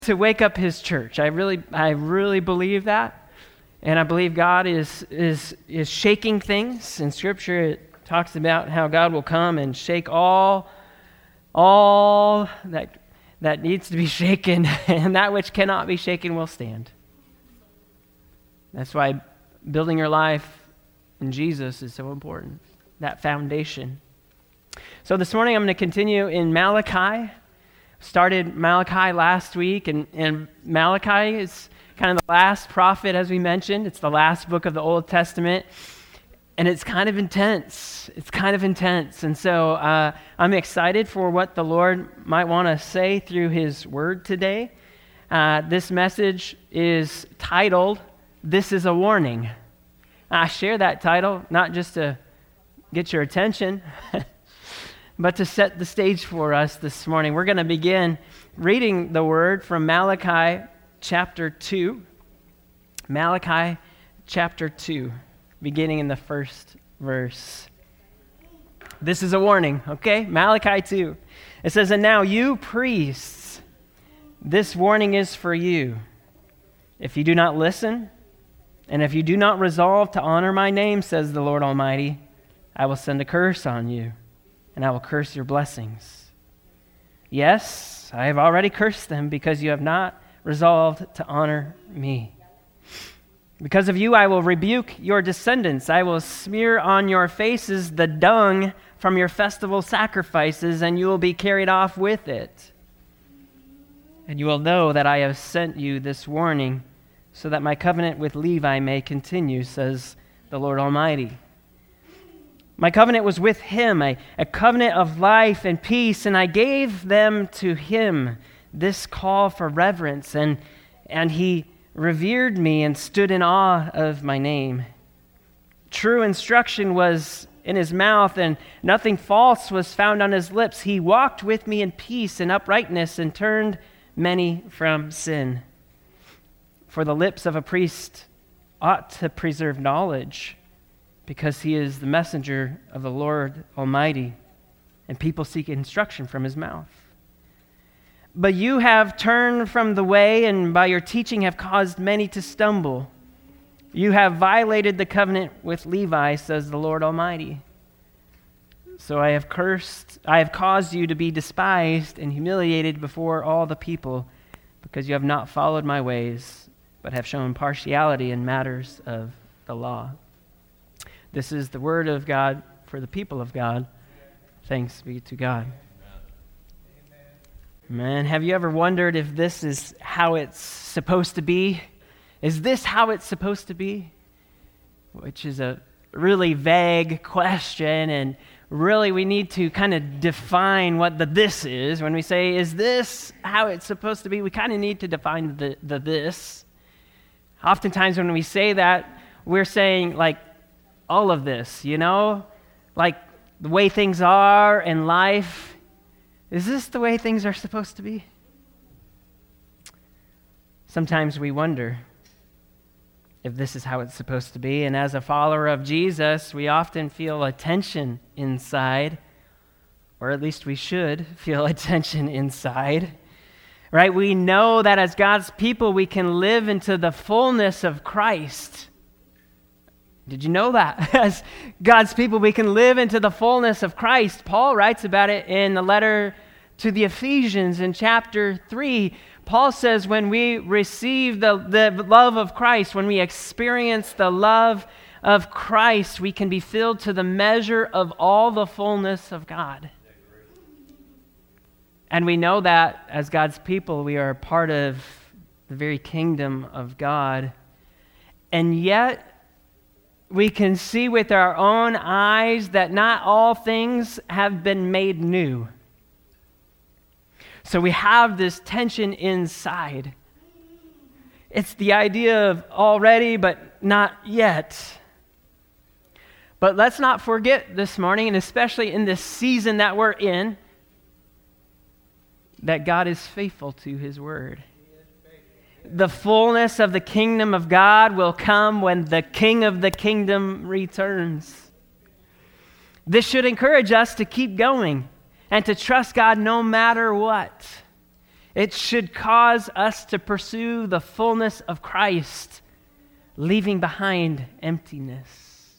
to wake up his church. I really believe that. And I believe God is shaking things. In Scripture, it talks about how God will come and shake all that needs to be shaken, and that which cannot be shaken will stand. That's why building your life in Jesus is so important, that foundation. So this morning I'm going to continue in Malachi. Started Malachi last week, and Malachi is kind of the last prophet, as we mentioned. It's the last book of the Old Testament, and it's kind of intense. And so I'm excited for what the Lord might want to say through his word today. This message is titled, "This is a Warning." I share that title not just to get your attention, but to set the stage for us this morning. We're going to begin reading the word from Malachi chapter 2. Malachi chapter 2, beginning in the first verse. This is a warning, okay? Malachi 2. It says, "And now you priests, this warning is for you. If you do not listen, and if you do not resolve to honor my name, says the Lord Almighty, I will send a curse on you, and I will curse your blessings. Yes, I have already cursed them because you have not resolved to honor me. Because of you, I will rebuke your descendants. I will smear on your faces the dung from your festival sacrifices, and you will be carried off with it. And you will know that I have sent you this warning so that my covenant with Levi may continue, says the Lord Almighty. My covenant was with him, a covenant of life and peace, and I gave them to him this call for reverence, and he revered me and stood in awe of my name. True instruction was in his mouth, and nothing false was found on his lips. He walked with me in peace and uprightness and turned many from sin. For the lips of a priest ought to preserve knowledge, because he is the messenger of the Lord Almighty, and people seek instruction from his mouth. But you have turned from the way, and by your teaching have caused many to stumble. You have violated the covenant with Levi, says the Lord Almighty. So I have caused you to be despised and humiliated before all the people, because you have not followed my ways, but have shown partiality in matters of the law." This is the word of God for the people of God. Thanks be to God. Man, have you ever wondered if this is how it's supposed to be? Is this how it's supposed to be? Which is a really vague question, and really we need to kind of define what the this is. When we say, is this how it's supposed to be? We kind of need to define the this. Oftentimes when we say that, we're saying like all of this, like the way things are in life. Is this the way things are supposed to be? Sometimes we wonder if this is how it's supposed to be. And as a follower of Jesus, we often feel a tension inside, or at least we should feel a tension inside, right? We know that as God's people, we can live into the fullness of Christ. Did you know that? As God's people, we can live into the fullness of Christ. Paul writes about it in the letter to the Ephesians in chapter 3. Paul says when we receive the love of Christ, when we experience the love of Christ, we can be filled to the measure of all the fullness of God. And we know that as God's people, we are part of the very kingdom of God. And yet, we can see with our own eyes that not all things have been made new. So we have this tension inside. It's the idea of already, but not yet. But let's not forget this morning, and especially in this season that we're in, that God is faithful to his word. The fullness of the kingdom of God will come when the King of the kingdom returns. This should encourage us to keep going and to trust God no matter what. It should cause us to pursue the fullness of Christ, leaving behind emptiness.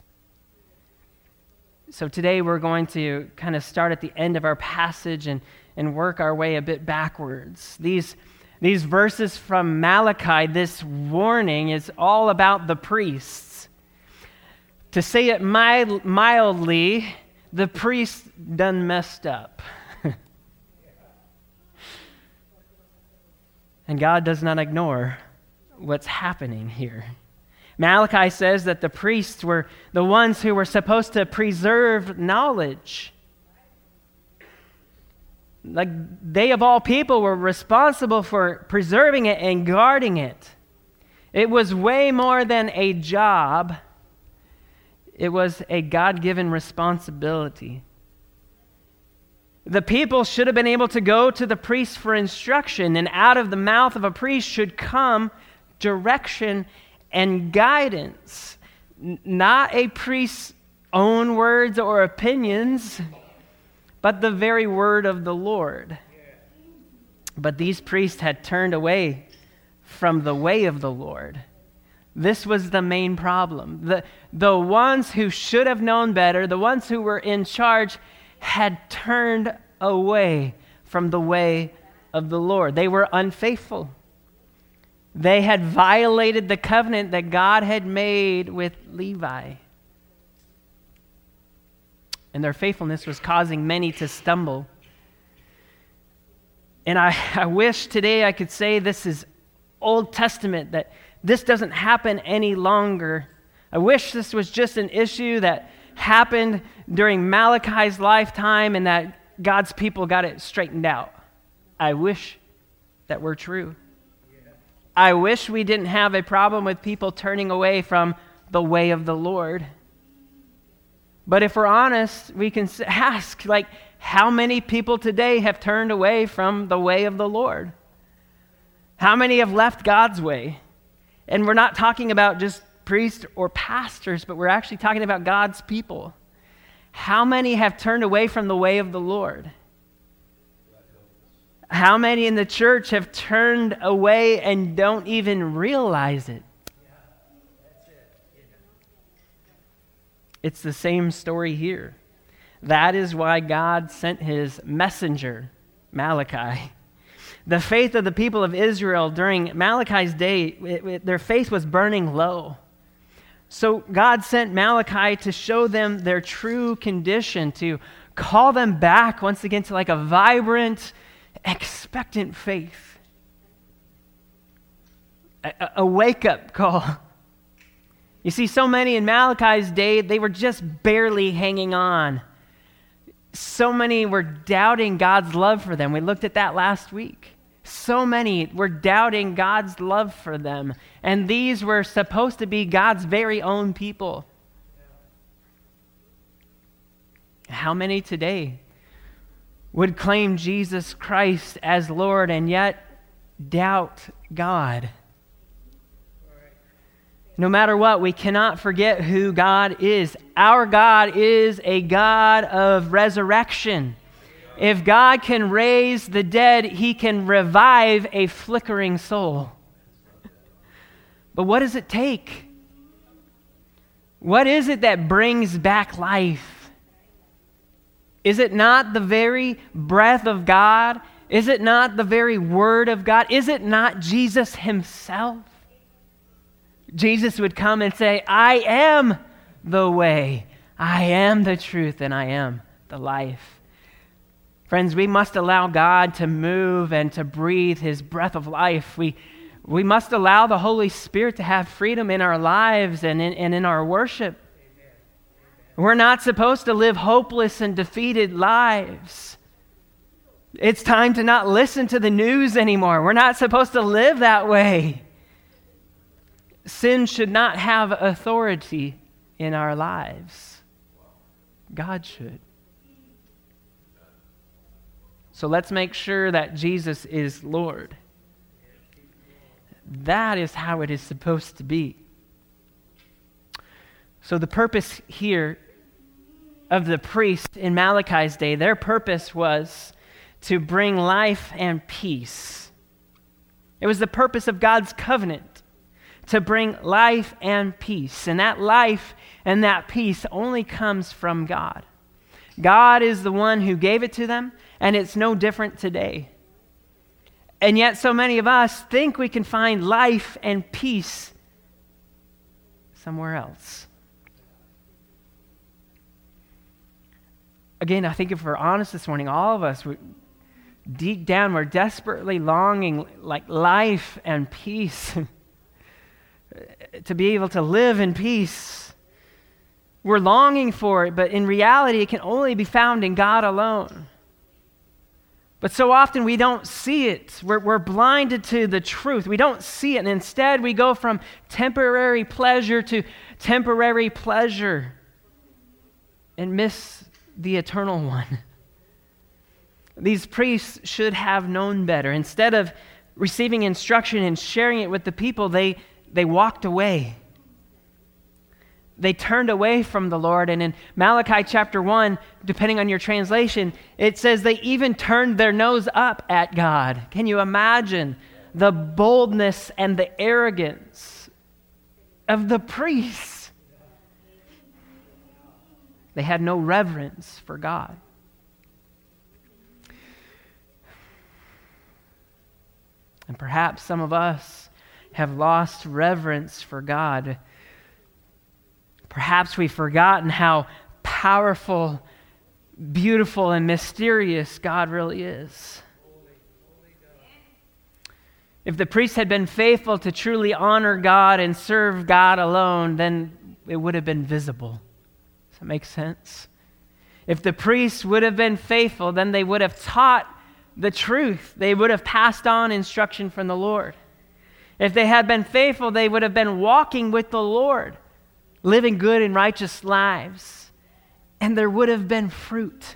So today we're going to kind of start at the end of our passage and work our way a bit backwards. These verses from Malachi, this warning, is all about the priests. To say it mildly, the priests done messed up. And God does not ignore what's happening here. Malachi says that the priests were the ones who were supposed to preserve knowledge. Like they of all people were responsible for preserving it and guarding it. It was way more than a job. It was a God-given responsibility. The people should have been able to go to the priest for instruction, and out of the mouth of a priest should come direction and guidance. Not a priest's own words or opinions, but the very word of the Lord. But these priests had turned away from the way of the Lord. This was the main problem. The ones who should have known better, the ones who were in charge, had turned away from the way of the Lord. They were unfaithful. They had violated the covenant that God had made with Levi. And their faithfulness was causing many to stumble. And I wish today I could say this is Old Testament, that this doesn't happen any longer. I wish this was just an issue that happened during Malachi's lifetime and that God's people got it straightened out. I wish that were true. I wish we didn't have a problem with people turning away from the way of the Lord. But if we're honest, we can ask, how many people today have turned away from the way of the Lord? How many have left God's way? And we're not talking about just priests or pastors, but we're actually talking about God's people. How many have turned away from the way of the Lord? How many in the church have turned away and don't even realize it? It's the same story here. That is why God sent his messenger, Malachi. The faith of the people of Israel during Malachi's day, their faith was burning low. So God sent Malachi to show them their true condition, to call them back once again to a vibrant, expectant faith. A wake-up call. You see, so many in Malachi's day, they were just barely hanging on. So many were doubting God's love for them. We looked at that last week. So many were doubting God's love for them. And these were supposed to be God's very own people. How many today would claim Jesus Christ as Lord and yet doubt God? No matter what, we cannot forget who God is. Our God is a God of resurrection. If God can raise the dead, he can revive a flickering soul. But what does it take? What is it that brings back life? Is it not the very breath of God? Is it not the very word of God? Is it not Jesus himself? Jesus would come and say, I am the way, I am the truth, and I am the life. Friends, we must allow God to move and to breathe his breath of life. We must allow the Holy Spirit to have freedom in our lives and in our worship. We're not supposed to live hopeless and defeated lives. It's time to not listen to the news anymore. We're not supposed to live that way. Sin should not have authority in our lives. God should. So let's make sure that Jesus is Lord. That is how it is supposed to be. So the purpose here of the priest in Malachi's day, their purpose was to bring life and peace. It was the purpose of God's covenant to bring life and peace. And that life and that peace only comes from God. God is the one who gave it to them, and it's no different today. And yet so many of us think we can find life and peace somewhere else. Again, I think if we're honest this morning, all of us, deep down, we're desperately longing like life and peace, to be able to live in peace. We're longing for it, but in reality, it can only be found in God alone. But so often we don't see it. We're blinded to the truth. We don't see it, and instead we go from temporary pleasure to temporary pleasure and miss the eternal one. These priests should have known better. Instead of receiving instruction and sharing it with the people, they walked away. They turned away from the Lord. And in Malachi chapter 1, depending on your translation, it says they even turned their nose up at God. Can you imagine the boldness and the arrogance of the priests? They had no reverence for God. And perhaps some of us have lost reverence for God. Perhaps we've forgotten how powerful, beautiful, and mysterious God really is. If the priests had been faithful to truly honor God and serve God alone, then it would have been visible. Does that make sense? If the priests would have been faithful, then they would have taught the truth. They would have passed on instruction from the Lord. If they had been faithful, they would have been walking with the Lord, living good and righteous lives, and there would have been fruit.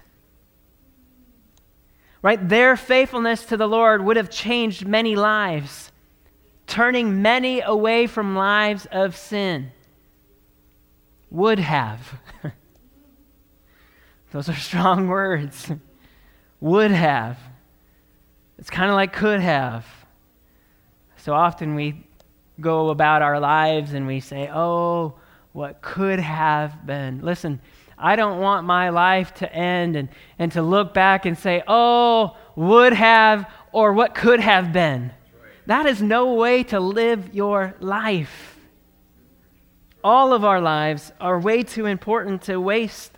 Right? Their faithfulness to the Lord would have changed many lives, turning many away from lives of sin. Would have. Those are strong words. Would have. It's kind of like could have. So often we go about our lives and we say, oh, what could have been. Listen, I don't want my life to end and to look back and say, oh, would have, or what could have been. That is no way to live your life. All of our lives are way too important to waste.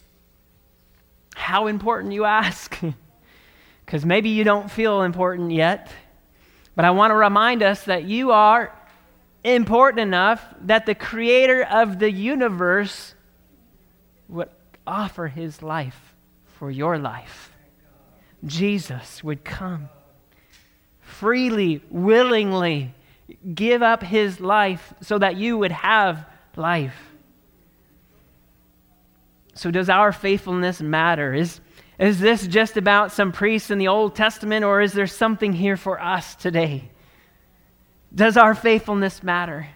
How important, you ask? Because maybe you don't feel important yet. But I want to remind us that you are important enough that the creator of the universe would offer his life for your life. Jesus would come freely, willingly give up his life so that you would have life. So does our faithfulness matter? Is this just about some priests in the Old Testament, or is there something here for us today? Does our faithfulness matter?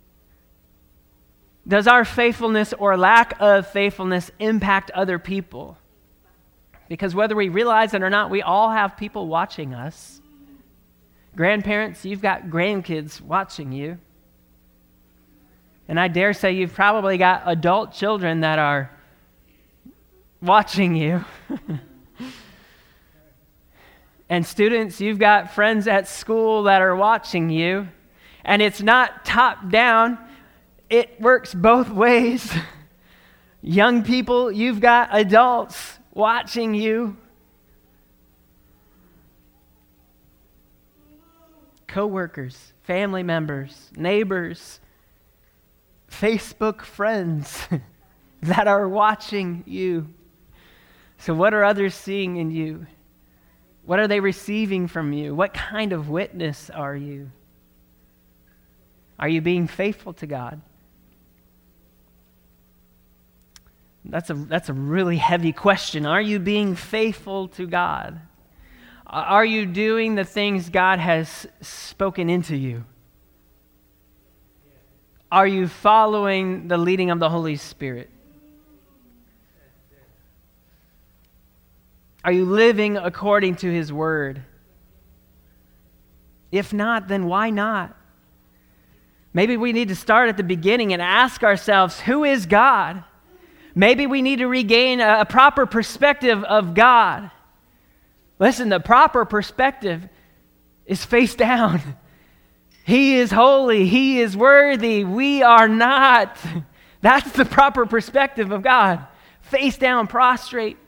Does our faithfulness or lack of faithfulness impact other people? Because whether we realize it or not, we all have people watching us. Grandparents, you've got grandkids watching you. And I dare say you've probably got adult children that are watching you. And students, you've got friends at school that are watching you. And it's not top down. It works both ways. Young people, you've got adults watching you. Co-workers, family members, neighbors, Facebook friends that are watching you. So what are others seeing in you? What are they receiving from you? What kind of witness are you? Are you being faithful to God? That's a really heavy question. Are you being faithful to God? Are you doing the things God has spoken into you? Are you following the leading of the Holy Spirit? Are you living according to his word? If not, then why not? Maybe we need to start at the beginning and ask ourselves, who is God? Maybe we need to regain a proper perspective of God. Listen, the proper perspective is face down. He is holy. He is worthy. We are not. That's the proper perspective of God. Face down, prostrate.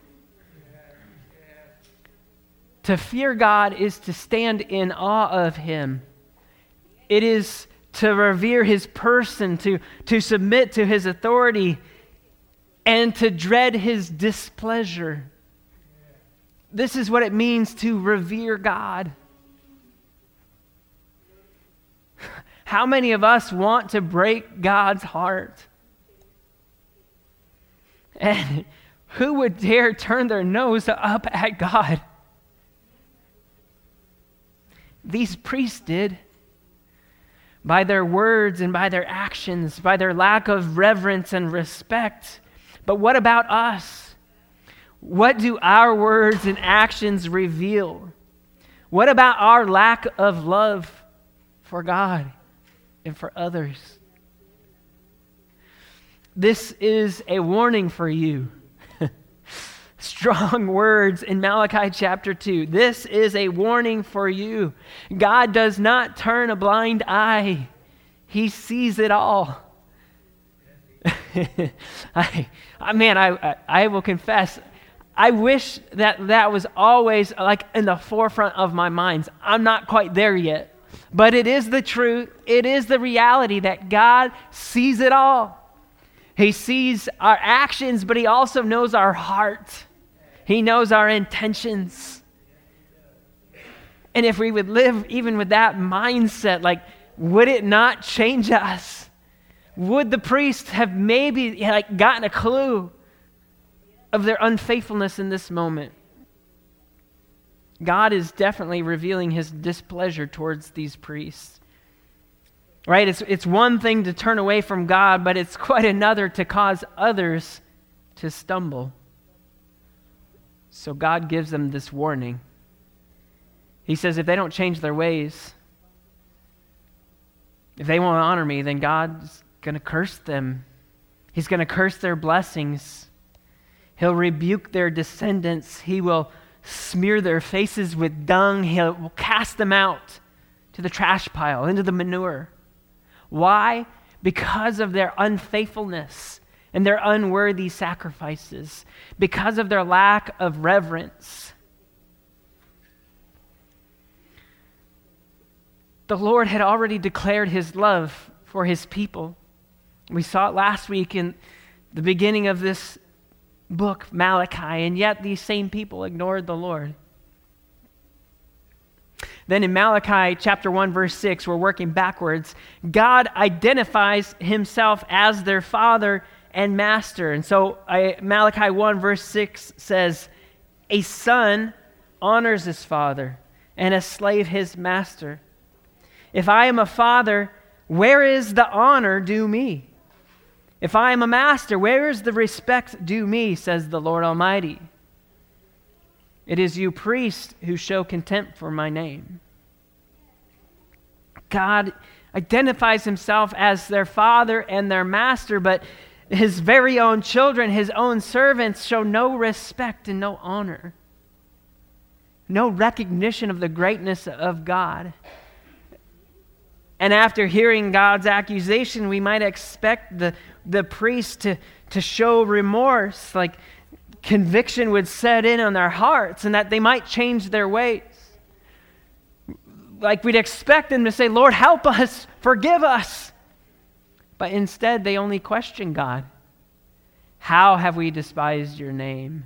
To fear God is to stand in awe of him. It is to revere his person, to submit to his authority, and to dread his displeasure. This is what it means to revere God. How many of us want to break God's heart? And who would dare turn their nose up at God? These priests did. By their words and by their actions, by their lack of reverence and respect. But what about us? What do our words and actions reveal? What about our lack of love for God and for others? This is a warning for you. Strong words in Malachi chapter 2. This is a warning for you. God does not turn a blind eye. He sees it all. I will confess, I wish that was always like in the forefront of my mind. I'm not quite there yet. But it is the truth. It is the reality that God sees it all. He sees our actions, but he also knows our heart. He knows our intentions. And if we would live even with that mindset, like, would it not change us? Would the priests have maybe gotten a clue of their unfaithfulness in this moment? God is definitely revealing his displeasure towards these priests. Right? It's one thing to turn away from God, but it's quite another to cause others to stumble. So God gives them this warning. He says if they don't change their ways, if they won't honor me, then God's going to curse them. He's going to curse their blessings. He'll rebuke their descendants. He will smear their faces with dung. He'll cast them out to the trash pile, into the manure. Why? Because of their unfaithfulness and their unworthy sacrifices, because of their lack of reverence. The Lord had already declared his love for his people. We saw it last week in the beginning of this book, Malachi, and yet these same people ignored the Lord. Then in Malachi chapter 1, verse 6, we're working backwards. God identifies himself as their father and master. And so Malachi 1, verse 6 says, a son honors his father, and a slave his master. If I am a father, where is the honor due me? If I am a master, where is the respect due me, says the Lord Almighty? It is you priests who show contempt for my name. God identifies himself as their father and their master, but his very own children, his own servants, show no respect and no honor. No recognition of the greatness of God. And after hearing God's accusation, we might expect the priest to show remorse, like conviction would set in on their hearts and that they might change their ways. Like we'd expect them to say, Lord, help us, forgive us. But instead, they only question God. How have we despised your name?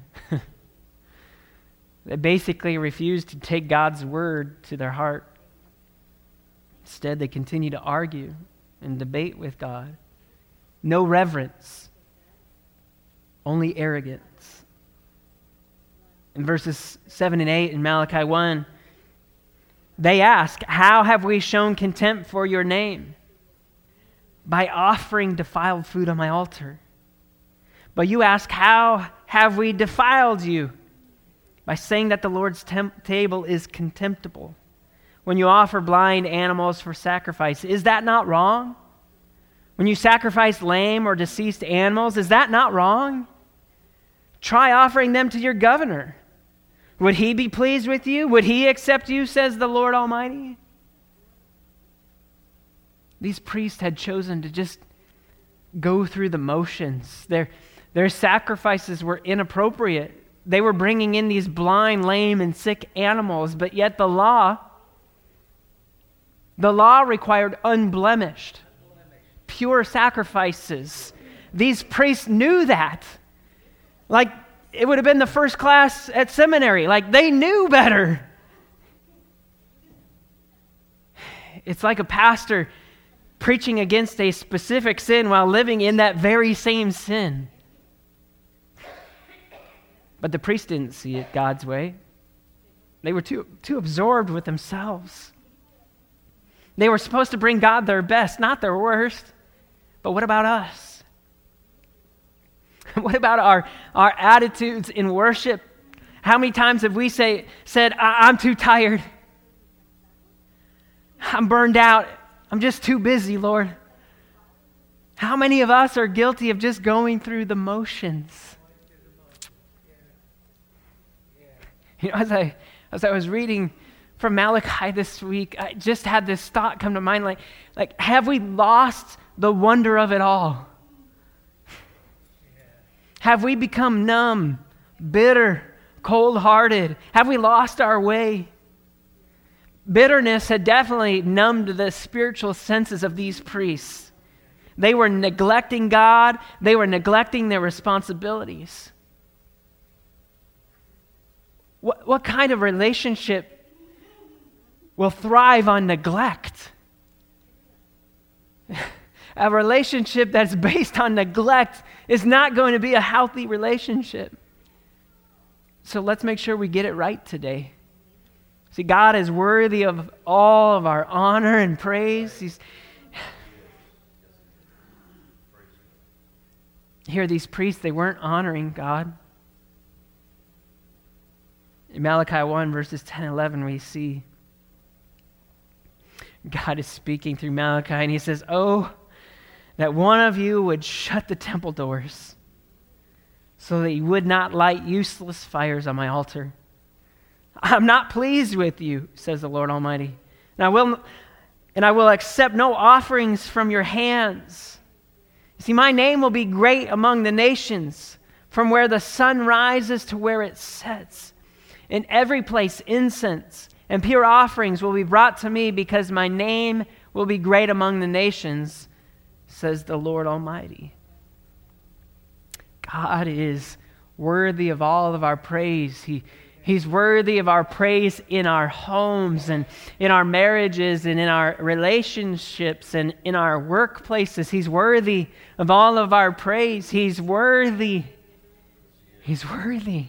They basically refuse to take God's word to their heart. Instead, they continue to argue and debate with God. No reverence, only arrogance. In verses 7 and 8 in Malachi 1, they ask, how have we shown contempt for your name? By offering defiled food on my altar. But you ask, how have we defiled you? by saying that the Lord's table is contemptible. When you offer blind animals for sacrifice, is that not wrong? When you sacrifice lame or deceased animals, is that not wrong? Try offering them to your governor. Would he be pleased with you? Would he accept you, says the Lord Almighty? These priests had chosen to just go through the motions. Their sacrifices were inappropriate. They were bringing in these blind, lame, and sick animals, but yet the law required unblemished, pure sacrifices. These priests knew that. Like, it would have been the first class at seminary. Like, they knew better. It's like a pastor preaching against a specific sin while living in that very same sin. But the priests didn't see it God's way. They were too absorbed with themselves. They were supposed to bring God their best, not their worst. But what about us? What about our attitudes in worship? How many times have we said, I'm too tired. I'm burned out. I'm just too busy, Lord. How many of us are guilty of just going through the motions? You know, as I was reading from Malachi this week, I just had this thought come to mind, like have we lost the wonder of it all? Have we become numb, bitter, cold-hearted? Have we lost our way? Bitterness had definitely numbed the spiritual senses of these priests. They were neglecting God. They were neglecting their responsibilities. What kind of relationship will thrive on neglect? A relationship that's based on neglect is not going to be a healthy relationship. So let's make sure we get it right today. See, God is worthy of all of our honor and praise. Here, these priests, they weren't honoring God. In Malachi 1, verses 10 and 11, we see God is speaking through Malachi, and he says, "Oh, that one of you would shut the temple doors so that you would not light useless fires on my altar. I'm not pleased with you, says the Lord Almighty, and I will accept no offerings from your hands. See, my name will be great among the nations, from where the sun rises to where it sets. In every place incense and pure offerings will be brought to me, because my name will be great among the nations, says the Lord Almighty." God is worthy of all of our praise. He's worthy of our praise in our homes and in our marriages and in our relationships and in our workplaces. He's worthy of all of our praise. He's worthy. He's worthy.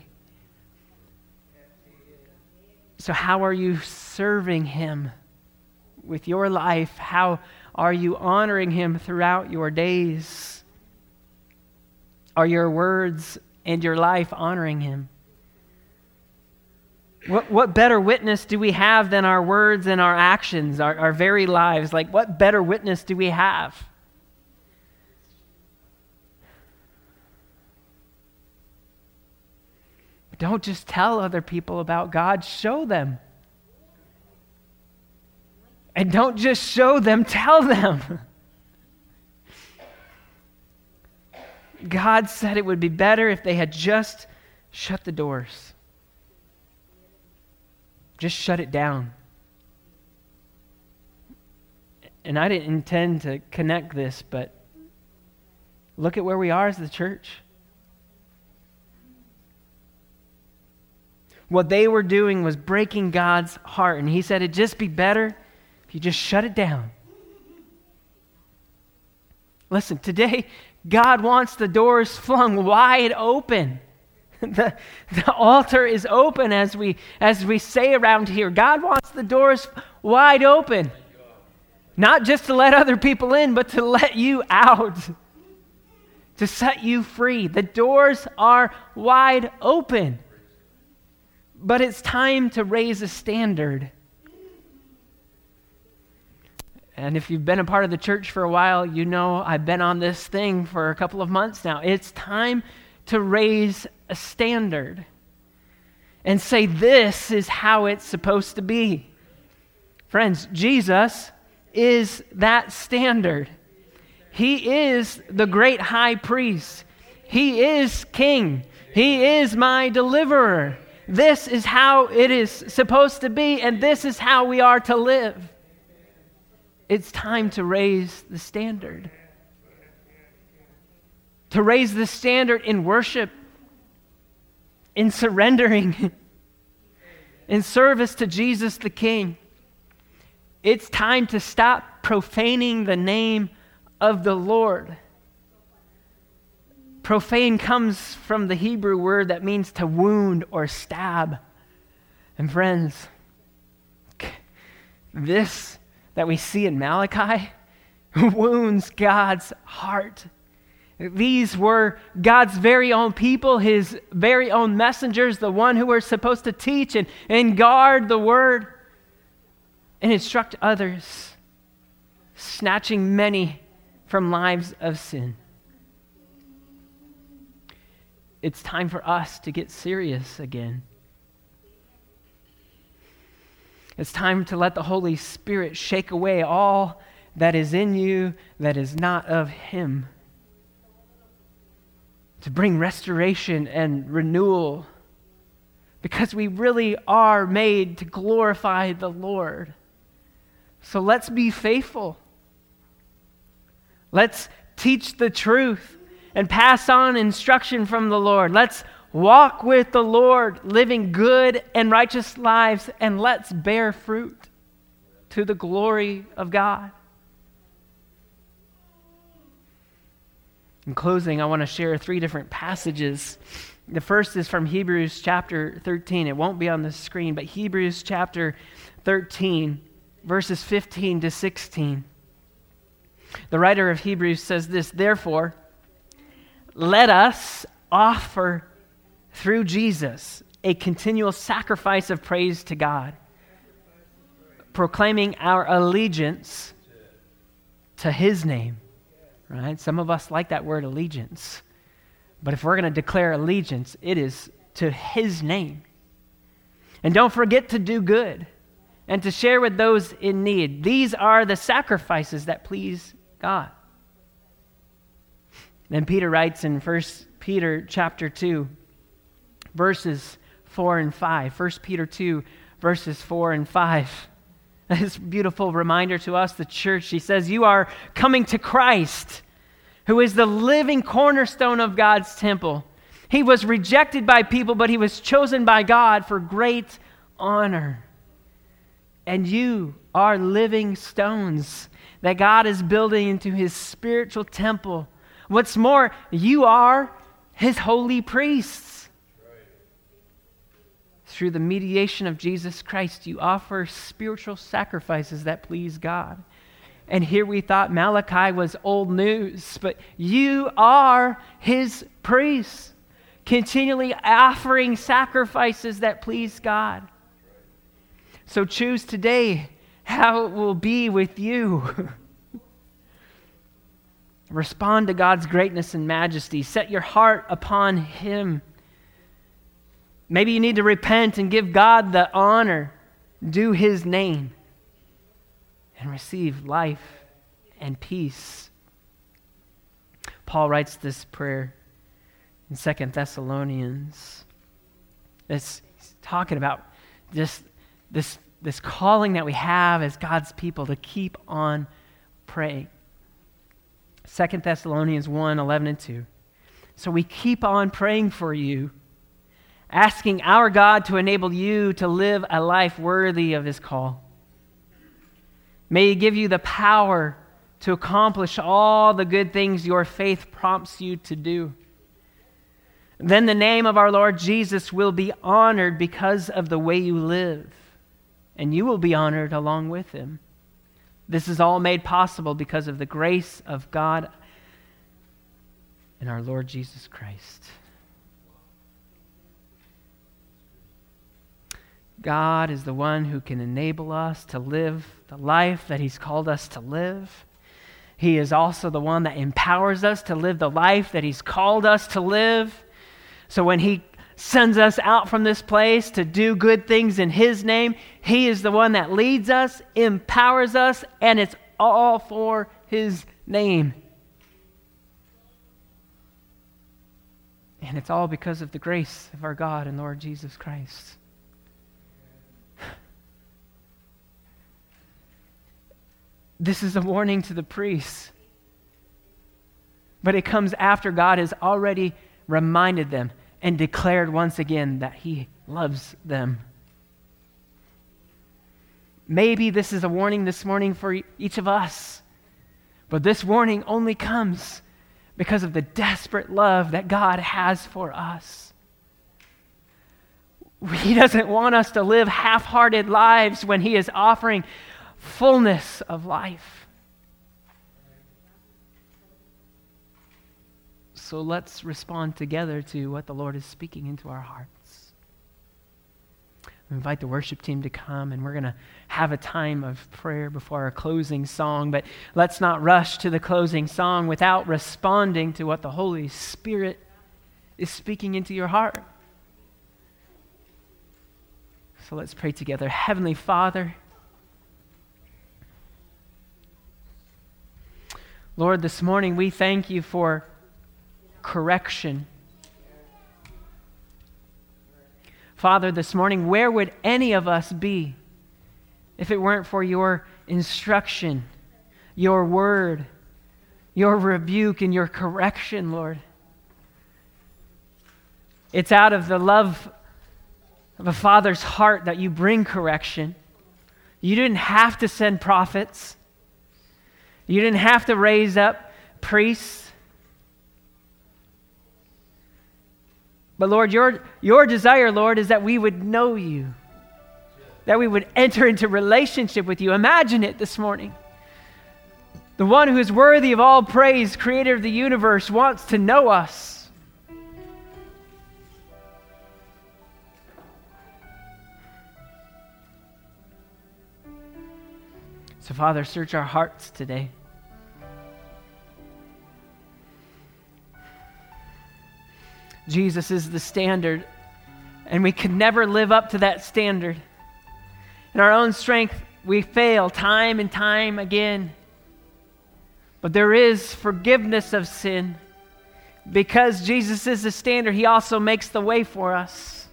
So how are you serving Him with your life? How are you honoring Him throughout your days? Are your words and your life honoring Him? What better witness do we have than our words and our actions, our very lives? Like, what better witness do we have? Don't just tell other people about God, show them. And don't just show them, tell them. God said it would be better if they had just shut the doors. Just shut it down. And I didn't intend to connect this, but look at where we are as the church. What they were doing was breaking God's heart. And He said it'd just be better if you just shut it down. Listen, today, God wants the doors flung wide open. The altar is open, as we say around here. God wants the doors wide open. Not just to let other people in, but to let you out. To set you free. The doors are wide open. But it's time to raise a standard. And if you've been a part of the church for a while, you know I've been on this thing for a couple of months now. It's time to raise a standard and say, this is how it's supposed to be. Friends, Jesus is that standard. He is the great high priest. He is king. He is my deliverer. This is how it is supposed to be, and this is how we are to live. It's time to raise the standard. To raise the standard in worship, in surrendering, in service to Jesus the King. It's time to stop profaning the name of the Lord. Profane comes from the Hebrew word that means to wound or stab. And friends, this that we see in Malachi wounds God's heart. These were God's very own people, his very own messengers, the one who were supposed to teach and guard the word and instruct others, snatching many from lives of sin. It's time for us to get serious again. It's time to let the Holy Spirit shake away all that is in you that is not of Him. To bring restoration and renewal. Because we really are made to glorify the Lord. So let's be faithful. Let's teach the truth and pass on instruction from the Lord. Let's walk with the Lord, living good and righteous lives, and let's bear fruit to the glory of God. In closing, I want to share 3 different passages. The first is from Hebrews chapter 13. It won't be on the screen, but Hebrews chapter 13, verses 15 to 16. The writer of Hebrews says this, "Therefore, let us offer through Jesus a continual sacrifice of praise to God, proclaiming our allegiance to His name." Right? Some of us like that word allegiance. But if we're going to declare allegiance, it is to His name. And don't forget to do good and to share with those in need. These are the sacrifices that please God. Then Peter writes in 1 Peter chapter 2, verses 4 and 5. 1 Peter 2, verses 4 and 5. This beautiful reminder to us, the church. He says, "You are coming to Christ, who is the living cornerstone of God's temple. He was rejected by people, but He was chosen by God for great honor. And you are living stones that God is building into His spiritual temple. What's more, you are His holy priests. Through the mediation of Jesus Christ, you offer spiritual sacrifices that please God." And here we thought Malachi was old news, but you are His priests, continually offering sacrifices that please God. So choose today how it will be with you. Respond to God's greatness and majesty. Set your heart upon Him. Maybe you need to repent and give God the honor due His name and receive life and peace. Paul writes this prayer in 2 Thessalonians. It's talking about just this calling that we have as God's people to keep on praying. 2 Thessalonians 1, 11 and 2. "So we keep on praying for you, asking our God to enable you to live a life worthy of His call. May He give you the power to accomplish all the good things your faith prompts you to do. Then the name of our Lord Jesus will be honored because of the way you live, and you will be honored along with Him. This is all made possible because of the grace of God and our Lord Jesus Christ." God is the one who can enable us to live the life that He's called us to live. He is also the one that empowers us to live the life that He's called us to live. So when He sends us out from this place to do good things in His name, He is the one that leads us, empowers us, and it's all for His name. And it's all because of the grace of our God and Lord Jesus Christ. This is a warning to the priests. But it comes after God has already reminded them and declared once again that He loves them. Maybe this is a warning this morning for each of us. But this warning only comes because of the desperate love that God has for us. He doesn't want us to live half-hearted lives when He is offering fullness of life. So let's respond together to what the Lord is speaking into our hearts. I invite the worship team to come, and we're going to have a time of prayer before our closing song. But let's not rush to the closing song without responding to what the Holy Spirit is speaking into your heart. So let's pray together. Heavenly Father, Lord, this morning we thank You for correction. Father, this morning, where would any of us be if it weren't for Your instruction, Your word, Your rebuke, and Your correction, Lord? It's out of the love of a father's heart that You bring correction. You didn't have to send prophets. You didn't have to raise up priests. But Lord, your desire, Lord, is that we would know You, that we would enter into relationship with You. Imagine it this morning. The one who is worthy of all praise, creator of the universe, wants to know us. So, Father, search our hearts today. Jesus is the standard, and we can never live up to that standard. In our own strength, we fail time and time again. But there is forgiveness of sin. Because Jesus is the standard, He also makes the way for us.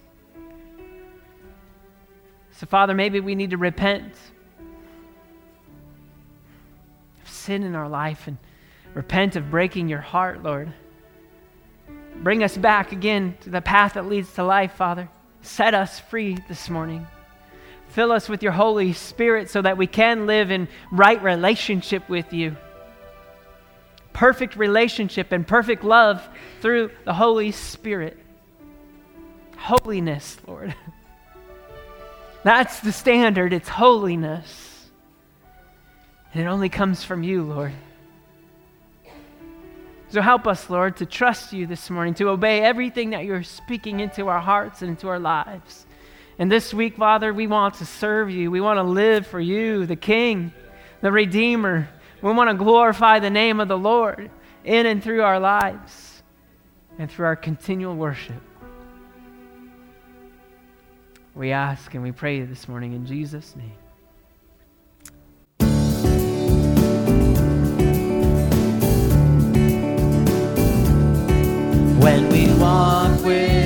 So, Father, maybe we need to repent of sin in our life and repent of breaking Your heart, Lord. Bring us back again to the path that leads to life, Father. Set us free this morning. Fill us with Your Holy Spirit so that we can live in right relationship with You. Perfect relationship and perfect love through the Holy Spirit. Holiness, Lord. That's the standard. It's holiness. And it only comes from You, Lord. So help us, Lord, to trust You this morning, to obey everything that You're speaking into our hearts and into our lives. And this week, Father, we want to serve You. We want to live for You, the King, the Redeemer. We want to glorify the name of the Lord in and through our lives and through our continual worship. We ask and we pray this morning in Jesus' name. When we walk with